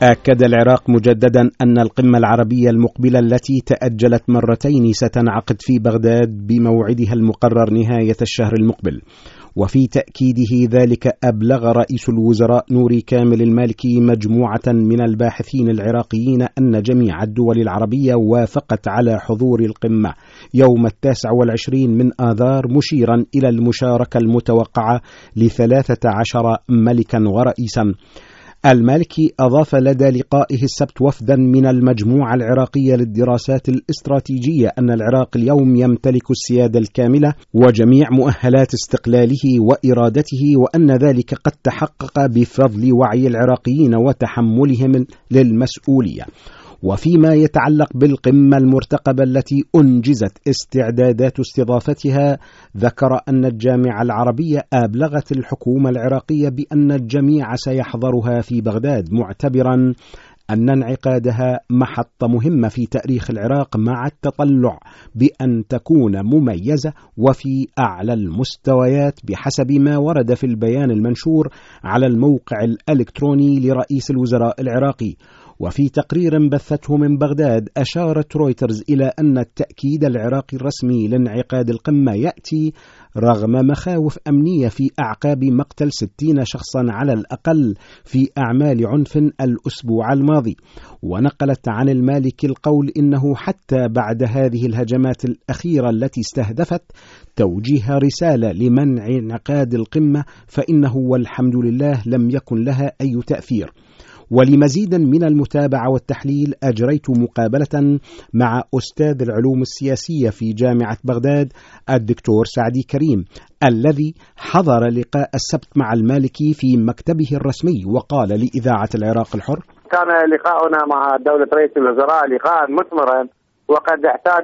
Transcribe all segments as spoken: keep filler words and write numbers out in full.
أكد العراق مجددا أن القمة العربية المقبلة التي تأجلت مرتين ستنعقد في بغداد بموعدها المقرر نهاية الشهر المقبل. وفي تأكيده ذلك أبلغ رئيس الوزراء نوري كامل المالكي مجموعة من الباحثين العراقيين أن جميع الدول العربية وافقت على حضور القمة يوم التاسع والعشرين من آذار، مشيرا إلى المشاركة المتوقعة لثلاثة عشر ملكا ورئيسا. المالكي أضاف لدى لقائه السبت وفدا من المجموعة العراقية للدراسات الاستراتيجية أن العراق اليوم يمتلك السيادة الكاملة وجميع مؤهلات استقلاله وإرادته، وأن ذلك قد تحقق بفضل وعي العراقيين وتحملهم للمسؤولية. وفيما يتعلق بالقمة المرتقبة التي أنجزت استعدادات استضافتها، ذكر أن الجامعة العربية أبلغت الحكومة العراقية بأن الجميع سيحضرها في بغداد، معتبرا أن انعقادها محطة مهمة في تاريخ العراق، مع التطلع بأن تكون مميزة وفي أعلى المستويات بحسب ما ورد في البيان المنشور على الموقع الإلكتروني لرئيس الوزراء العراقي. وفي تقرير بثته من بغداد، أشارت رويترز إلى أن التأكيد العراقي الرسمي لانعقاد القمة يأتي رغم مخاوف أمنية في أعقاب مقتل ستين شخصا على الأقل في أعمال عنف الأسبوع الماضي. ونقلت عن المالكي القول إنه حتى بعد هذه الهجمات الأخيرة التي استهدفت توجيه رسالة لمنع انعقاد القمة، فإنه والحمد لله لم يكن لها أي تأثير. ولمزيد من المتابعة والتحليل، أجريت مقابلة مع أستاذ العلوم السياسية في جامعة بغداد الدكتور سعدي كريم، الذي حضر لقاء السبت مع المالكي في مكتبه الرسمي، وقال لإذاعة العراق الحر: كان لقاؤنا مع دولة رئيس الوزراء لقاء مثمرا، وقد اعتاد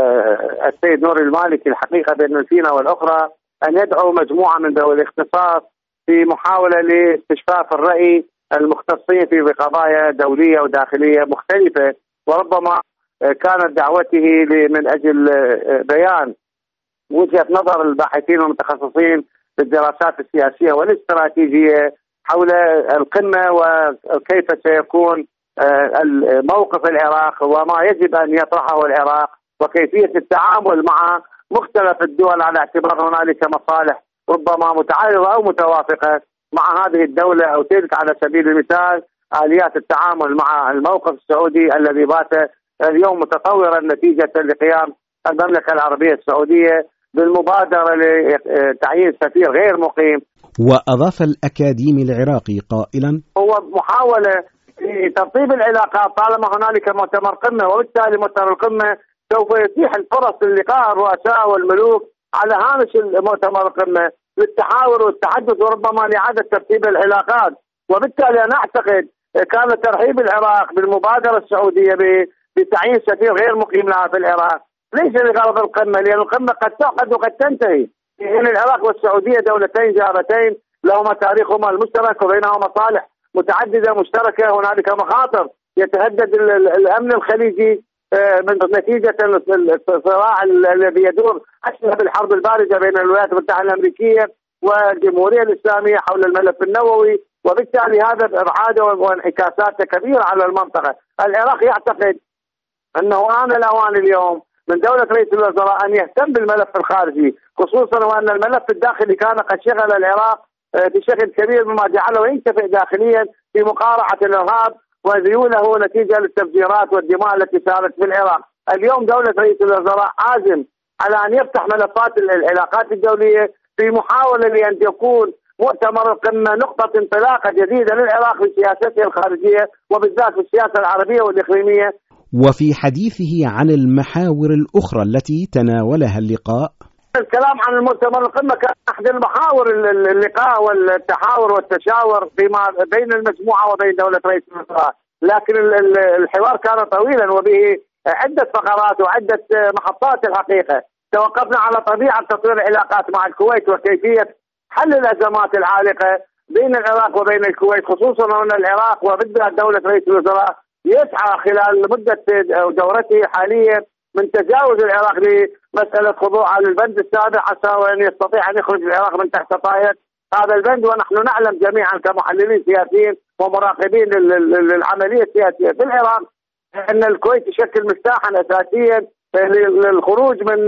السيد نوري المالكي الحقيقة بين الفينة والأخرى أن يدعو مجموعة من ذوي الاختصاص في محاولة لاستشفاف الرأي المختصين في قضايا دولية وداخلية مختلفة، وربما كانت دعوته من أجل بيان وجهة نظر الباحثين والمتخصصين في الدراسات السياسية والاستراتيجية حول القمة وكيف سيكون موقف العراق وما يجب أن يطرحه العراق، وكيفية التعامل مع مختلف الدول على اعتبار هنالك مصالح ربما متعارضة أو متوافقة مع هذه الدولة أو تلك. على سبيل المثال آليات التعامل مع الموقف السعودي الذي بات اليوم متطورا نتيجة لقيام المملكة العربية السعودية بالمبادرة لتعيين سفير غير مقيم. وأضاف الأكاديمي العراقي قائلا: هو محاولة لترطيب العلاقات طالما هنالك مؤتمر قمة، وبالتالي مؤتمر القمة سوف يتيح الفرص للقاء الرؤساء والملوك على هامش المؤتمر القمة للتحاور والتحدث وربما لإعادة ترتيب العلاقات. وبالتالي أنا أعتقد كان ترحيب العراق بالمبادرة السعودية بتعيين سفير غير مقيم لها في العراق ليس لغرض القمة، لأن القمة قد تعقد وقد تنتهي. إن العراق والسعودية دولتين جارتين لهما تاريخهما المشترك وبينهما مصالح متعددة مشتركة. هنالك مخاطر يتهدد الأمن الخليجي من نتيجة الصراع الذي يدور أشبه بالحرب الباردة بين الولايات المتحدة الأمريكية والجمهورية الإسلامية حول الملف النووي، وبالتالي هذا إبعاده وانعكاساته كبيرة على المنطقة. العراق يعتقد أنه آن الأوان اليوم من دولة رئيس الوزراء أن يهتم بالملف الخارجي، خصوصا وأن الملف الداخلي كان قد شغل العراق بشكل كبير مما جعله ينتفع داخليا في مقارعة الإرهاب وذيوله نتيجة للتفجيرات والدماء التي سارت في العراق. اليوم دولة رئيس الوزراء عازم على أن يفتح ملفات العلاقات الدولية في محاولة لأن يكون مؤتمر القمة نقطة انطلاقة جديدة للعراق في سياسته الخارجية وبالذات في السياسة العربية والإقليمية. وفي حديثه عن المحاور الأخرى التي تناولها اللقاء: الكلام عن المؤتمر القمة كان أحد المحاور اللقاء والتحاور والتشاور فيما بين المجموعة وبين دولة رئيس الوزراء، لكن الحوار كان طويلا وبه عدة فقرات وعدة محطات. الحقيقة توقفنا على طبيعة تطوير العلاقات مع الكويت وكيفية حل الأزمات العالقة بين العراق وبين الكويت، خصوصا أن العراق وبالذات دولة رئيس الوزراء يسعى خلال مدة دورته حاليا من تجاوز العراق لمسألة خضوعها للبند السابع حتى وأن يستطيع أن يخرج العراق من تحت طائلة هذا البند، ونحن نعلم جميعا كمحللين سياسيين ومراقبين للعملية السياسية في العراق أن الكويت تشكل مفتاحا أساسيا للخروج من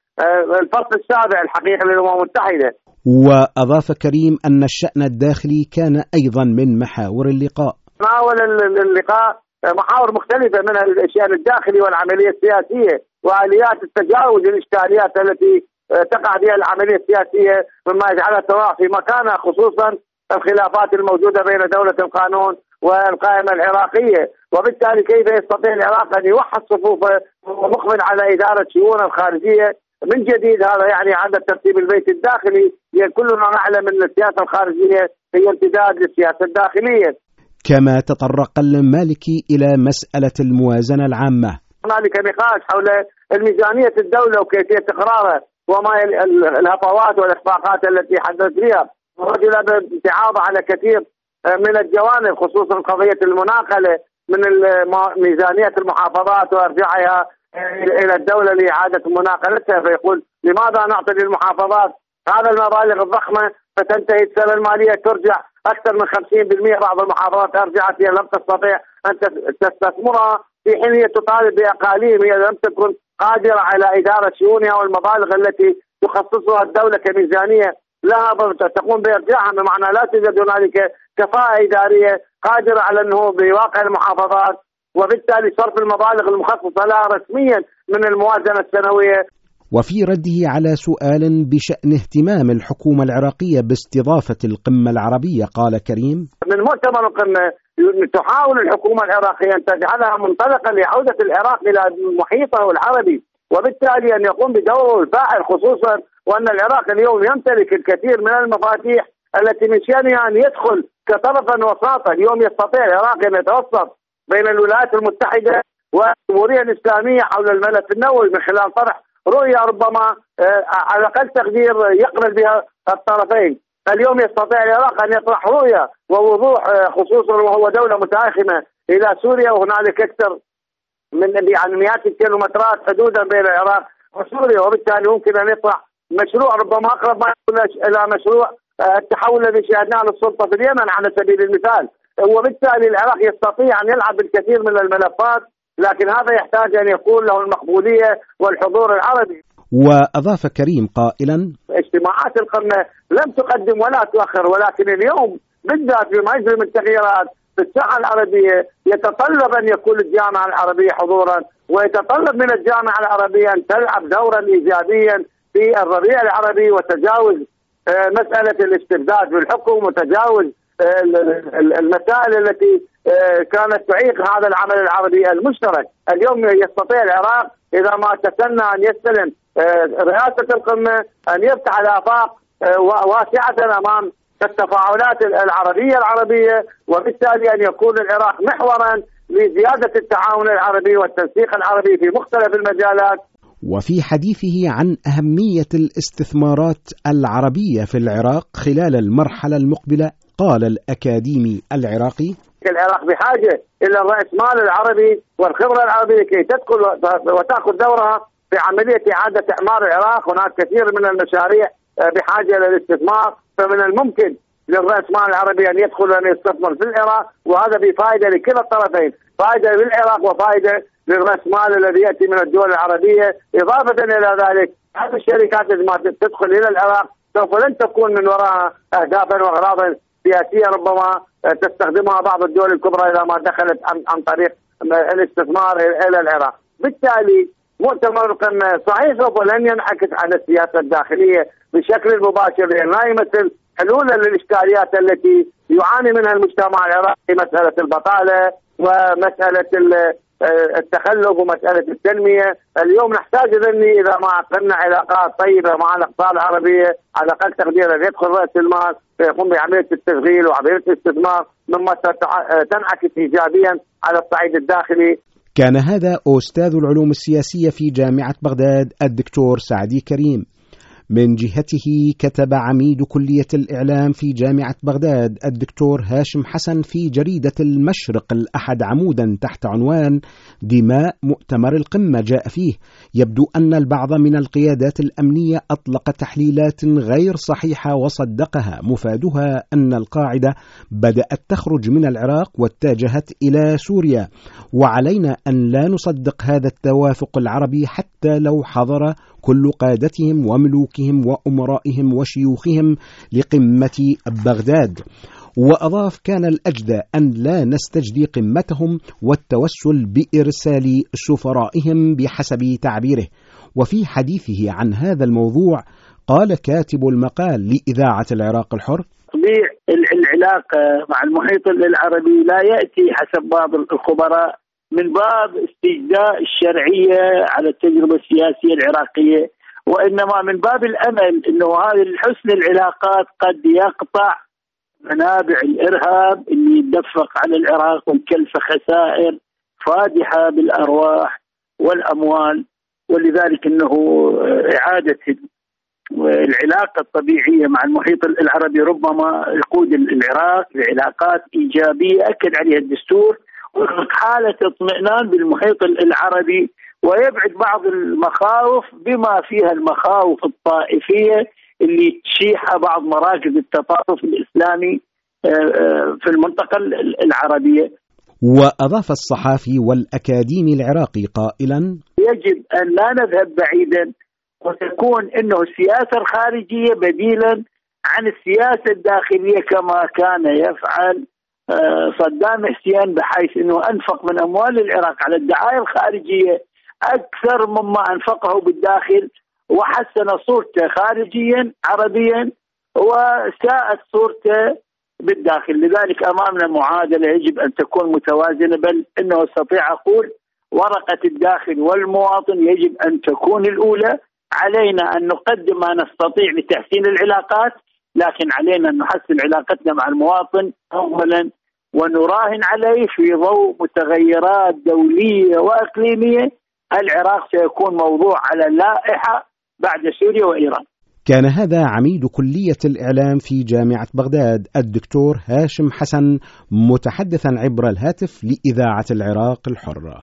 الفصل السابع الحقيقة للأمم المتحدة. وأضاف كريم أن الشأن الداخلي كان أيضا من محاور اللقاء. محاور اللقاء محاور مختلفة منها الشأن الداخلي والعملية السياسية وآليات التجاوز الإشكاليات التي تقع بها العملية السياسية مما يجعلها تضع في مكانها، خصوصا الخلافات الموجودة بين دولة القانون والقائمة العراقية. وبالتالي كيف يستطيع العراق أن يوحد صفوفه ومقبل على إدارة شؤونه الخارجية من جديد؟ هذا يعني عند ترتيب البيت الداخلي. يعني كلنا نعلم أن السياسة الخارجية هي امتداد للسياسة الداخلية. كما تطرق المالكي إلى مسألة الموازنة العامة. هنالك نقاش حول الميزانية الدولة وكيفية إقرارها وما الهفوات والإخفاقات التي حدث بها، ورجل بامتعاض على كثير من الجوانب، خصوصا قضية المناقلة من ميزانية المحافظات وارجاعها إلى الدولة لإعادة مناقلتها. فيقول لماذا نعطي للمحافظات هذا المبالغ الضخمة فتنتهي السنة المالية ترجع أكثر من خمسين بالمئة، بعض المحافظات أرجعت هي لم تستطيع أن تستثمرها، في حين هي تطالب بأقاليم هي لم تكن قادرة على إدارة شؤونها والمبالغ التي تخصصها الدولة كميزانية لها تقوم بإرجاعها، بمعنى لا توجد هنالك كفاءة إدارية قادرة على أنه بواقع المحافظات، وبالتالي صرف المبالغ المخصصة لها رسميا من الموازنة السنوية. وفي رده على سؤال بشأن اهتمام الحكومة العراقية باستضافة القمة العربية قال كريم: من مؤتمر القمة تحاول الحكومة العراقية أن تجعلها منطلقا لعودة العراق إلى محيطه العربي، وبالتالي أن يقوم بدوره الفاعل، خصوصا وأن العراق اليوم يمتلك الكثير من المفاتيح التي من شأنها أن يدخل كطرفا وساطا. اليوم يستطيع العراق أن يتوسط بين الولايات المتحدة والجمهورية الإسلامية حول الملف النووي من خلال طرح رؤية ربما على أقل تقدير يقبل بها الطرفين. اليوم يستطيع العراق أن يطرح رؤية ووضوح، خصوصا وهو دولة متآخمة إلى سوريا، وهنالك أكثر من يعني مئات الكيلومترات حدودا بين العراق وسوريا، وبالتالي ممكن أن يطرح مشروع ربما أقرب ما يكون إلى مشروع التحول الذي شاهدناه للسلطة في اليمن على سبيل المثال. وبالتالي العراق يستطيع أن يلعب بالكثير من الملفات، لكن هذا يحتاج أن يكون له المقبولية والحضور العربي. وأضاف كريم قائلا: اجتماعات القمة لم تقدم ولا تؤخر، ولكن اليوم بالذات بما يجري من تغييرات في الساحة العربية يتطلب أن يكون الجامعة العربية حضورا، ويتطلب من الجامعة العربية أن تلعب دورا إيجابيا في الربيع العربي وتجاوز مسألة الاستبداد بالحكم وتجاوز المسائل التي كانت تعيق هذا العمل العربي المشترك. اليوم يستطيع العراق إذا ما تسنى أن يستلم رئاسة القمة أن يفتح الآفاق واسعة أمام التفاعلات العربية العربية، وبالتالي أن يكون العراق محورا لزيادة التعاون العربي والتنسيق العربي في مختلف المجالات. وفي حديثه عن أهمية الاستثمارات العربية في العراق خلال المرحلة المقبلة قال الأكاديمي العراقي: العراق بحاجة إلى الرأسمال العربي والخبرة العربية كي تدخل وتأخذ دورها في عملية إعادة إعمار العراق. هناك كثير من المشاريع بحاجة إلى الاستثمار، فمن الممكن للرأسمال العربي أن يدخل وأن يستثمر في العراق، وهذا بفائدة لكلا الطرفين، فائدة للعراق وفائدة للرأسمال الذي يأتي من الدول العربية. إضافة إلى ذلك هذه الشركات لما تدخل إلى العراق سوف لن تكون من وراءها أهدافا وأغراضا سياسية ربما تستخدمها بعض الدول الكبرى إذا ما دخلت عن طريق الاستثمار إلى العراق. بالتالي مؤتمر القمة صحيح سوف لن ينعكس على السياسة الداخلية بشكل مباشر، لأن لا يمثل حلولا للإشكاليات التي يعاني منها المجتمع العراقي، مسألة البطالة ومسألة التخلف ومسألة التنمية. اليوم نحتاج ذني إذا ما عقدنا علاقات طيبة مع الأقطار العربية على أقل تقدير أن يدخل رأس المال فيقوم بعملية التشغيل وعملية الاستثمار مما تنعكس إيجابيا على الصعيد الداخلي. كان هذا أستاذ العلوم السياسية في جامعة بغداد الدكتور سعدي كريم. من جهته كتب عميد كلية الإعلام في جامعة بغداد الدكتور هاشم حسن في جريدة المشرق الأحد عمودا تحت عنوان دماء مؤتمر القمة جاء فيه: يبدو أن البعض من القيادات الأمنية أطلق تحليلات غير صحيحة وصدقها، مفادها أن القاعدة بدأت تخرج من العراق واتجهت إلى سوريا، وعلينا أن لا نصدق هذا التوافق العربي حتى لو حضر كل قادتهم وملوكهم وأمرائهم وشيوخهم لقمة بغداد. وأضاف: كان الأجدى أن لا نستجدي قمتهم والتوسل بإرسال سفرائهم بحسب تعبيره. وفي حديثه عن هذا الموضوع قال كاتب المقال لإذاعة العراق الحر: تطبيع العلاقة مع المحيط العربي لا يأتي حسب بعض الخبراء من باب استجداء الشرعية على التجربة السياسية العراقية، وإنما من باب الأمل أنه هذه حسن العلاقات قد يقطع منابع الإرهاب اللي يدفق على العراق ويكلف خسائر فادحة بالأرواح والأموال. ولذلك أنه إعادة العلاقة الطبيعية مع المحيط العربي ربما يقود العراق لعلاقات إيجابية أكد عليها الدستور، حالة اطمئنان بالمحيط العربي، ويبعد بعض المخاوف بما فيها المخاوف الطائفية اللي تشيح بعض مراكز التطرف الإسلامي في المنطقة العربية. وأضاف الصحافي والأكاديمي العراقي قائلا: يجب أن لا نذهب بعيدا وتكون أنه السياسة الخارجية بديلا عن السياسة الداخلية كما كان يفعل صدام حسين، بحيث أنه أنفق من أموال العراق على الدعاية الخارجية أكثر مما أنفقه بالداخل، وحسن صورته خارجيا عربيا وساءت صورته بالداخل. لذلك أمامنا معادلة يجب أن تكون متوازنة، بل أنه استطيع أقول ورقة الداخل والمواطن يجب أن تكون الأولى. علينا أن نقدم ما نستطيع لتحسين العلاقات، لكن علينا أن نحسن علاقتنا مع المواطن أولا ونراهن عليه في ضوء متغيرات دولية وإقليمية. العراق سيكون موضوع على اللائحة بعد سوريا وإيران. كان هذا عميد كلية الإعلام في جامعة بغداد الدكتور هاشم حسن متحدثا عبر الهاتف لإذاعة العراق الحرة.